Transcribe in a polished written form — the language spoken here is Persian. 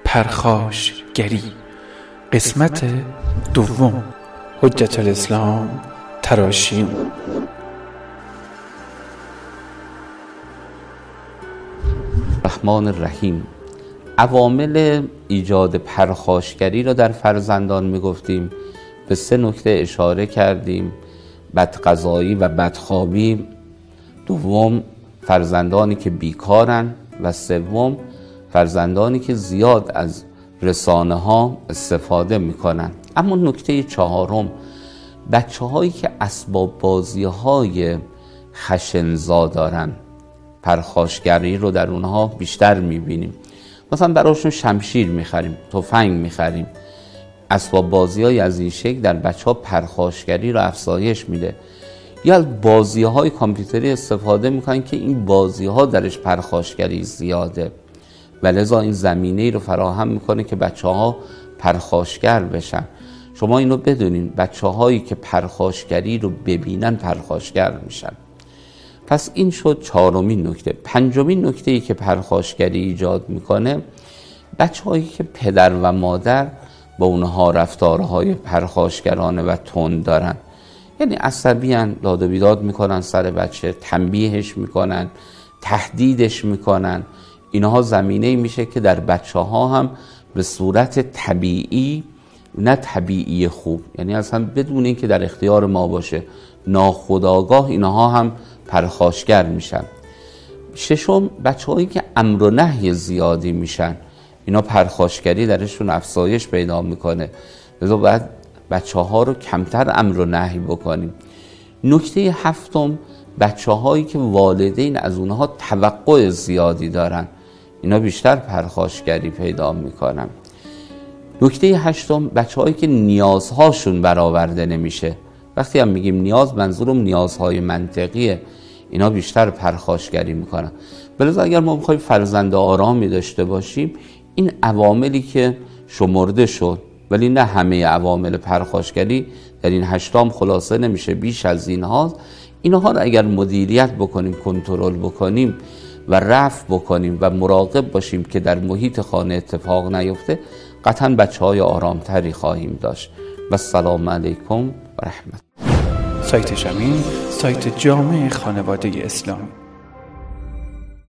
پرخاشگری قسمت دوم. حجت الاسلام تراشیون. الرحمن الرحیم. عوامل ایجاد پرخاشگری را در فرزندان میگفتیم. به 3 نکته اشاره کردیم: بدغذایی و بدخوابی، دوم فرزندانی که بیکارن و سوم فرزندانی که زیاد از رسانه ها استفاده میکنن. اما نکته 4، بچه هایی که اسباب بازی های خشنزا دارن، پرخاشگری رو در اونها بیشتر میبینیم. مثلا براشون شمشیر میخریم، تفنگ میخریم. اسباب بازی های از این شکل در بچه ها پرخاشگری رو افزایش میده. یا از بازی های کامپیوتری استفاده میکنن که این بازی ها درش پرخاشگری زیاده و لذا این زمینه رو فراهم میکنه که بچه ها پرخاشگر بشن. شما اینو بدونین، بچه هایی که پرخاشگری رو ببینن پرخاشگر میشن. پس این شد 4مین نکته. 5مین نکته‌ای که پرخاشگری ایجاد میکنه، بچه هایی که پدر و مادر با اونها رفتارهای پرخاشگرانه و تند دارن، یعنی عصبیان، داد و بیداد میکنن سر بچه، تنبیهش میکنن، تهدیدش میکنن. اینها زمینه‌ای میشه که در بچه ها هم به صورت طبیعی، نه طبیعی خوب، یعنی اصلا بدون این که در اختیار ما باشه، ناخودآگاه اینها هم پرخاشگر میشن. 6، بچه هایی که امر و نهی زیادی میشن، اینا پرخاشگری درشون افزایش پیدا میکنه. لذا باید بچه ها رو کمتر امر و نهی بکنیم. نکته 7، بچه هایی که والدین از اونها توقع زیادی دارن، اینا بیشتر پرخاشگری پیدا میکنن. نکته 8، بچه هایی که نیازهاشون برآورده نمیشه. وقتی هم میگیم نیاز، منظورم نیازهای منطقیه. اینا بیشتر پرخاشگری میکنن. بلذا اگر ما بخوایم فرزند آرامی داشته باشیم، این عواملی که شمرده شد، ولی نه همه عوامل پرخاشگری در این 8 خلاصه نمیشه، بیش از اینها رو اگر مدیریت بکنیم، کنترل بکنیم و رفع بکنیم و مراقب باشیم که در محیط خانه اتفاق نیفته، قطعا بچه‌های آرامتری خواهیم داشت. و السلام علیکم و رحمت. سایت شمین، سایت جامع خانواده اسلامی.